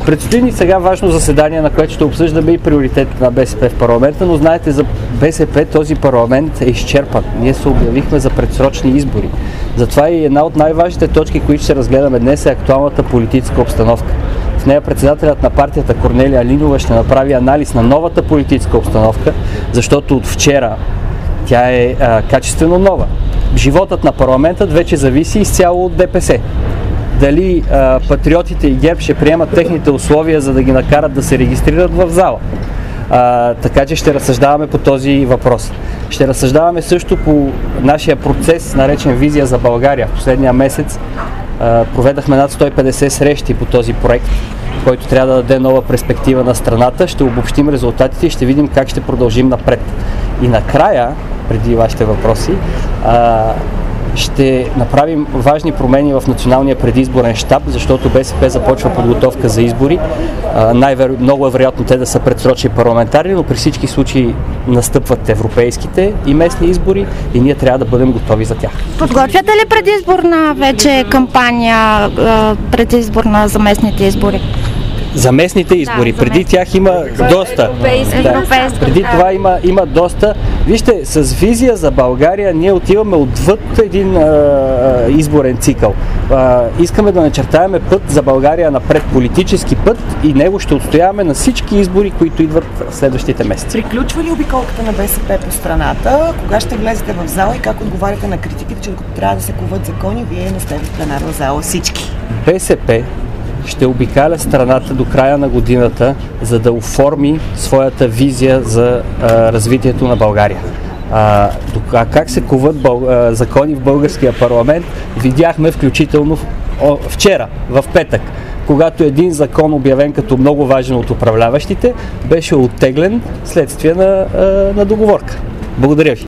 Предстои ни сега важно заседание, на което ще обсъждаме и приоритетите на БСП в парламента, но знаете, за БСП този парламент е изчерпан. Ние се обявихме за предсрочни избори. Затова и една от най-важните точки, които ще разгледаме днес, е актуалната политическа обстановка. В нея председателят на партията Корнелия Нинова ще направи анализ на новата политическа обстановка, защото от вчера тя е качествено нова. Животът на парламентът вече зависи изцяло от ДПС. Дали патриотите и ГЕРБ ще приемат техните условия, за да ги накарат да се регистрират в зала. Така че ще разсъждаваме по този въпрос. Ще разсъждаваме също по нашия процес, наречен Визия за България. В последния месец проведахме над 150 срещи по този проект, който трябва да даде нова перспектива на страната. Ще обобщим резултатите и ще видим как ще продължим напред. И накрая, преди вашите въпроси, ще направим важни промени в националния предизборен щаб, защото БСП започва подготовка за избори. Много е вероятно те да са предсрочни парламентарни, но при всички случаи настъпват европейските и местни избори и ние трябва да бъдем готови за тях. Подготвяте ли предизборна вече кампания, предизборна за местните избори? За местните избори. Преди тях има доста. Преди това има доста. Вижте, с Визия за България ние отиваме отвъд един изборен цикъл. Искаме да начертаваме път за България напред, политически път, и него ще отстояваме на всички избори, които идват в следващите месеци. Приключва ли обиколката на БСП по страната? Кога ще влезете в зала и как отговаряте на критиките, че докато трябва да се коват закони, вие не сте в пленарна зала всички? БСП ще обикаля страната до края на годината, за да оформи своята визия за развитието на България. Как се коват закони в българския парламент, видяхме включително вчера, в петък, когато един закон, обявен като много важен от управляващите, беше оттеглен следствие на договорка. Благодаря ви.